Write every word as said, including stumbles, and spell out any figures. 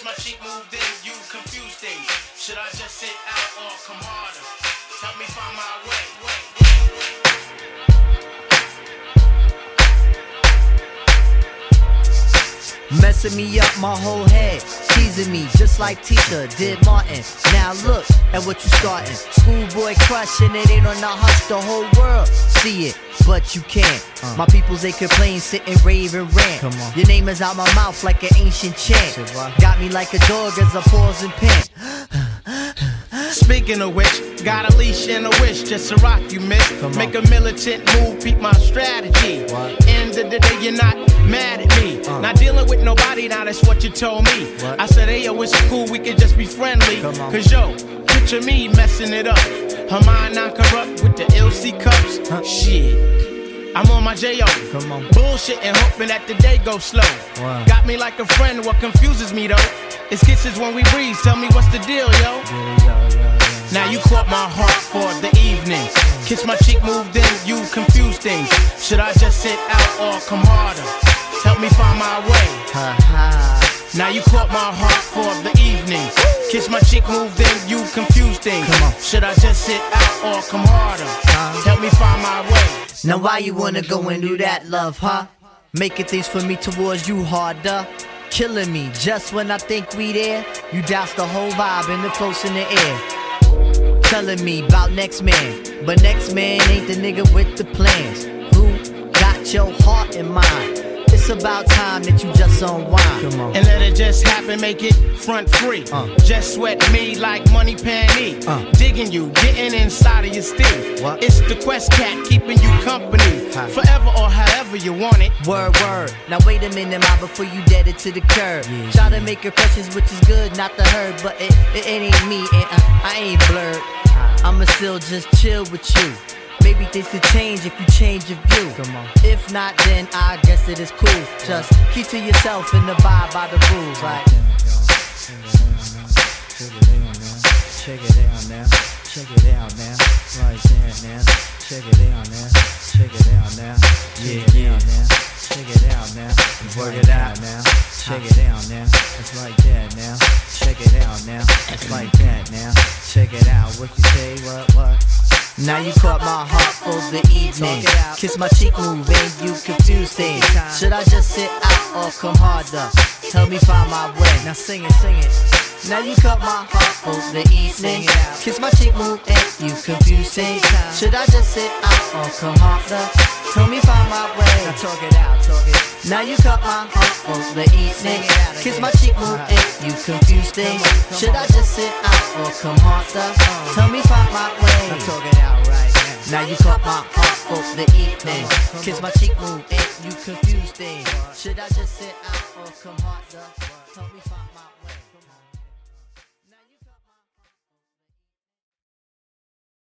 Kiss my cheek, move in, you confuse things. Should I just sit out or come harder? Help me find my way. Messing me up my whole head, teasing me just like Tisha did Martin. Now look at what you starting. Schoolboy crushing it ain't on the hush, the whole world see it, but you can't. Uh. My peoples they complain, sit and rave and rant. Come on. Your name is out my mouth like an ancient chant. Got me like a dog as I pause and pant. Speaking of which, got a leash and a wish just to rock you, miss. Make a militant move, peep my strategy. What? End of the day, you're not mad at me. Uh. Not dealing with nobody, now that's what you told me. What? I said, hey, yo, it's cool, we could just be friendly. Cause yo, picture me messing it up. Her mind not corrupt with the L C cups. Huh? Shit, I'm on my J O. Come on. Bullshit and hoping that the day goes slow. Wow. Got me like a friend, what confuses me though, it's kisses when we breathe, tell me what's the deal, yo. Yeah, yeah, yeah. Now you caught my heart for the evening. Kiss my cheek, moved in, you confuse things. Should I just sit out or come harder? Help me find my way. Now you caught my heart for the evening. Kiss my cheek, moved in, you confuse things. Should I just sit out or come harder? Help me find my way. Now why you wanna go and do that, love, huh? Making things for me towards you harder. Killing me just when I think we there. You douse the whole vibe and the floats in the air. Telling me about next man, but next man ain't the nigga with the plans. Who got your heart in mind? It's about time that you just unwind. Come on. And let it just happen, make it front free. Uh. Just sweat me like money penny. Uh. Digging you, getting inside of your steel. What? It's the Quest Cat keeping you company. Hi. Forever or however you want it. Word, word. Now wait a minute, ma, before you dead it to the curb. Yeah, Try yeah. to make impressions, which is good, not the herd. But it, it, it ain't me, and uh, I ain't blurred. I'ma still just chill with you. Maybe things could change if you change your view. Come on. If not, then I guess it is cool. Just keep to yourself and abide by the rules. Like, check it out now, check it out now, right there now, check it out now, check it out now, yeah, yeah, now, check it out now, work it out now, check it out now, it's like that now, check it out now, it's like that now, check it out, what you say, what, what? Now you caught my heart for the evening. Kiss my cheek, move and you confuse things. Should I just sit out or come harder? Help me find my way. Now sing it, sing it. Now you caught my heart for the evening. Kiss my cheek, move and you confuse things. Should I just sit out or come harder? Help me find my way. Now talk it out, talk it. Now you caught my heart for the evening. Kiss my cheek, move and you confuse things. Should I just sit out or come harder? Tell me find my way. Now talk it out right now. Now you caught my heart for the evening. Kiss my cheek, move and you confuse things. Should I just sit out or come harder? Tell me find my way.